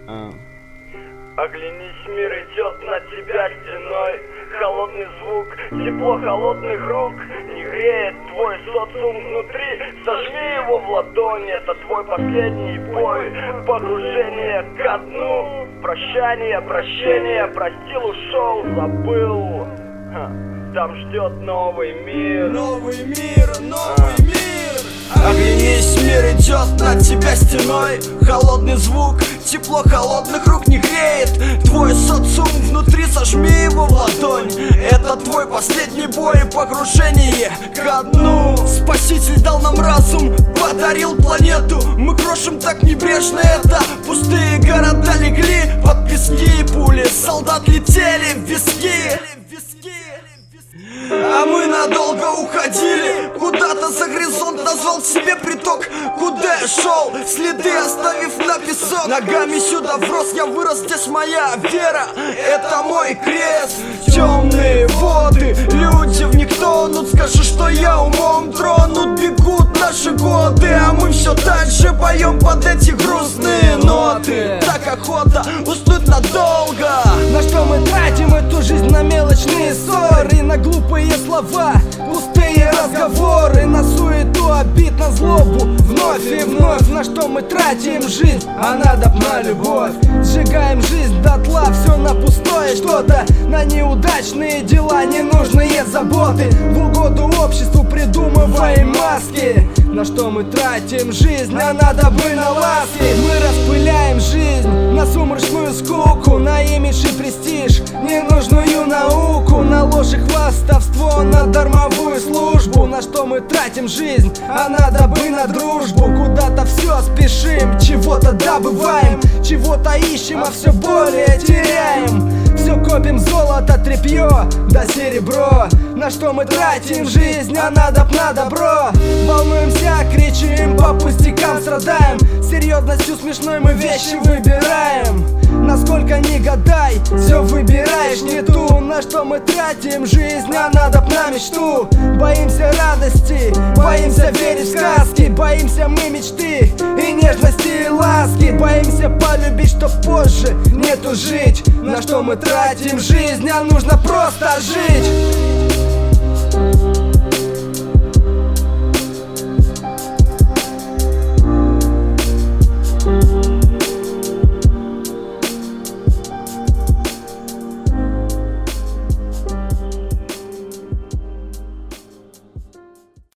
Оглянись, мир идет на тебя стеной. Холодный звук, тепло холодных рук не греет твой социум внутри. Сожми его в ладони, это твой последний бой. Погружение ко дну, прощание, прощение. Простил, ушел, забыл. Там ждет новый мир. Новый мир, новый мир. Оглянись, мир идет на тебя стеной. Холодный звук, тепло холодных рук не греет твой социум внутри, сожми его в ладонь. Это твой последний бой, погружение ко дну. Спаситель дал нам разум, подарил планету. Мы крошим так небрежно это. Пустые города легли под пески, пули солдат летели в виски. А мы надолго уходили куда-то за горизонт, назвал себе приток, куда я шел, следы оставив на песок. Ногами сюда врос, я вырос, здесь моя вера, это мой крест. Темные воды, люди в них тонут, скажи, что я умом тронут. Бегут наши годы, а мы все так же поем под эти грустные ноты. Так охота уснуть надолго. На что мы тратим эту жизнь? На мелочные ссоры, на глупые слова, пустые разговоры, на суету, обид, на злобу. Вновь и вновь, на что мы тратим жизнь? А надо б на любовь. Сжигаем жизнь дотла, все на пустое что-то, на неудачные дела, ненужные заботы. В угоду обществу придумываем маски. На что мы тратим жизнь? А надо бы на ласки. Мы распыляем жизнь на сумрачную скуку, на имидж и престиж, ненужную науку, на ложь и хвастовство, на дармовую службу. На что мы тратим жизнь? А надо бы на дружбу. Куда-то все спешим, чего-то добываем, чего-то ищем, а все более теряем. Все копим золото, тряпье, да серебро. На что мы тратим жизнь? А надо б на добро. Волнуемся, кричим, по пустякам страдаем. Серьезностью смешной мы вещи выбираем. Насколько ни гадай, все выбираешь не ту. На что мы тратим жизнь? А надо б на мечту. Боимся радости, боимся верить в сказки, боимся мы мечты и нежности и ласки. Боимся полюбить, что позже нету жить. На что мы тратим жизнь? А нужно просто жить.